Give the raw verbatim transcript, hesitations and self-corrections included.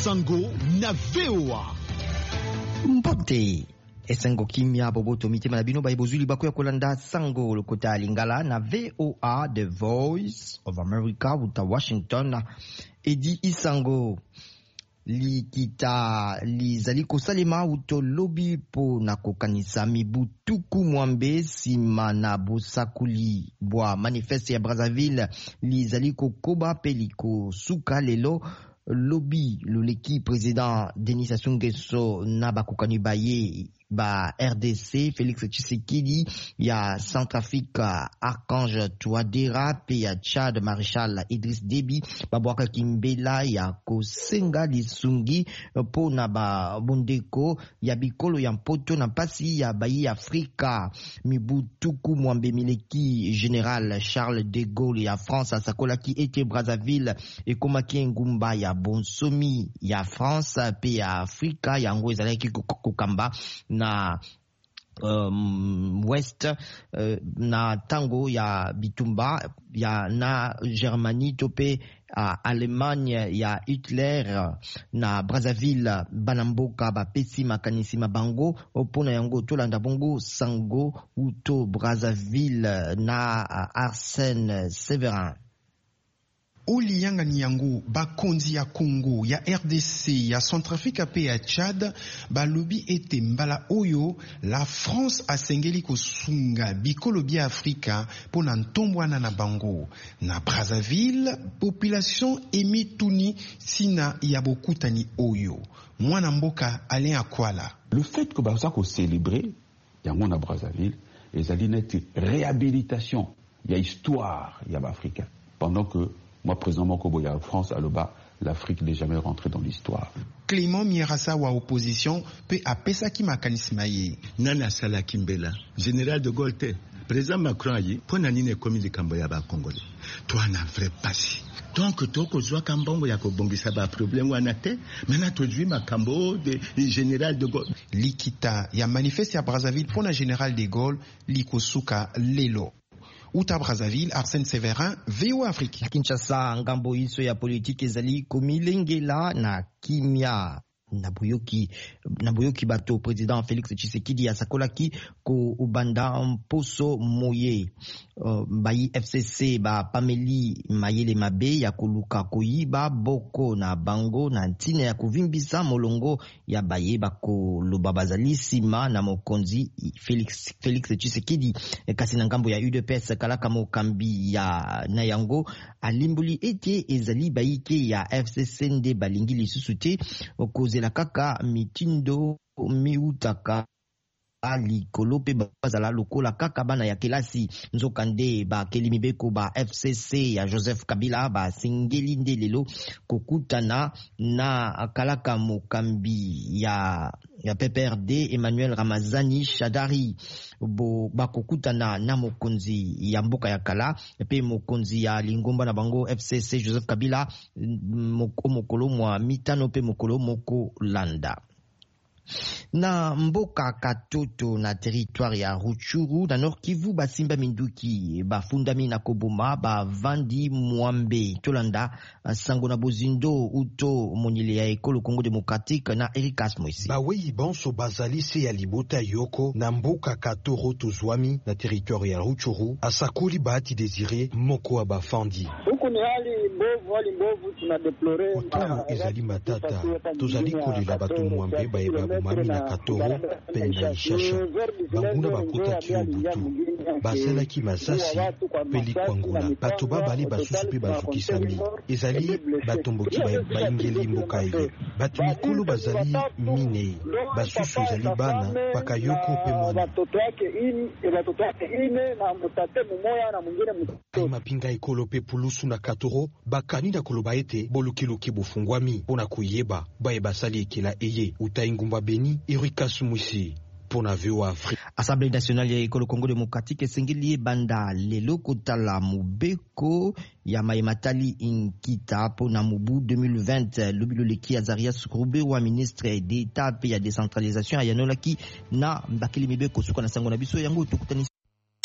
Sango na V O A. Mbote esengo kimia boboto mitema na bino ba ibozuli bako ya kolanda Sango lokota lingala na V O A, The Voice of America uta Washington. Edi Isango likita lizali kosalema uto lobby po na kokanisa mibutuku mwambe sima na bosakuli bwa manifeste ya Brazzaville lizali kokoba peliko suka lelo lobby loleki président Denis Sassou Nguesso na bakokani baye ba R D C Félix Tshisekedi ya Centrafrique Archange Touadéra pe ya Tchad Maréchal Idriss Déby babwaka kimbela ya kosenga lisungi po na ba bondeko ya bikolo ya mpoto na pasi ya bayi Afrika mibutuku mwambe mileki Général Charles de Gaulle ya France asakolaki ete Brazzaville ekomaki ngumba ya bonsomi ya France pe ya Afrika yango ezalaki kokamba na um, west uh, na tango ya bitumba ya na Germanie tope uh, Allemagne ya Hitler na Brazzaville banamboka bapesi makanisi mabango opona yango tolanda bongo Sango uto Brazzaville na uh, Arsène Séverin. Oliyanga Nyango bakonzi ya Congo ya R D C ya Centrafrique pe ya Tchad balobi ete mbala oyo la France asengeli kosunga bikolo bia Afrika pona ntombwana na bango na Brazzaville population emituni sina ya bokutani oyo mwana mboka Alain Akwala. Le fait que baza ko célébrer yango na Brazzaville ezali net réhabilitation ya histoire ya ba Africain pendant que moi, président Mokobo, ya France, à l'Oba, l'Afrique n'est jamais rentrée dans l'histoire. Clément Mierassa wa opposition peut apesa ki makanisme ye. Nana Sala Kimbela, général de Gaulle, président Macron ayi, pour nanine komi de Kamboya ba Congolais. Toi na vrai passé. Donc toi ko zwa kambongo ya ko bongisa ba problème wana te, maintenant to jui makambo de général de Gaulle. Likita ya manifeste ya Brazzaville pour na général de Gaulle likosuka lelo. Uta Brazzaville, Arsène Séverin, V O A Afrique. Kinshasa ngambo iso ya politiki ezali komilengela na kimia Nabuyoki Nabuyoki bato président Félix Tshisekedi asakolaki ko ubanda mposo moye uh, bayi F C C ba Pameli Mayele Mabe ya koluka koyiba boko na bango na ntina ya kuvimbisa molongo ya baye bako loba bazali sima na mokonzi Félix Félix Tshisekedi kasi na ngambo ya U D P S kalaka mokambi ya na yango alimbuli ete ezali bayike ya F C C nde balingi lisusu te okozela kaka mitindo miutaka ali kolope bazala lokola kaka bana ya kelasi nzokande ba kelimibeko ba F C C ya Joseph Kabila ba singeli nde lelo kokutana na kalaka mokambi ya ya P P R D Emmanuel Ramazani Shadari bo bakokutana na mokonzi ya mboka ya kala pe mokonzi ya lingomba na bango F C C Joseph Kabila moko mokolo mwa mitano pe mokolo moko landa na mboka katoto na territoire ya Rutshuru na Nord Kivu basimba minduki bafundami na koboma bavandi mwambe tolanda Sango na bozindo uto monile ya ekolo Congo démocratique na Ericas Moisi baweyi banso bazali se ya libota yoko na mboka katoro tozwami na territoire ya Rutshuru asakoli bahati désiré moko wa bafandi Otamo ezali matata tozali kolela bato mwambe baye babumami na katoro pene na ishasha banguna bakotaki yo butu basalaki masasi pe likwangula bato babali basusu pe bazukisami ezali batomboki bayingeli mboka eye bato mikolo bazali mine basusu ezali bana bakayoko pe mwana mapinga ekolo pe pulusu na katoro bakani na koloba ete bolukiluki bufungwami pona kuyeba baye basali ekela eye utai ngumba beni Ericas Moisi pona V O A Afrique. Assemblée nationale ya ekolo Congo démocratique esengeli banda lelo kotala mubeko ya maimatali inkita pona mubu deux mille vingt lobilo leki Azarias Roube wa ministre d'État pe ya décentralisation ayanolaki na mbakeli mibeko suka na sango na biso yango tukutani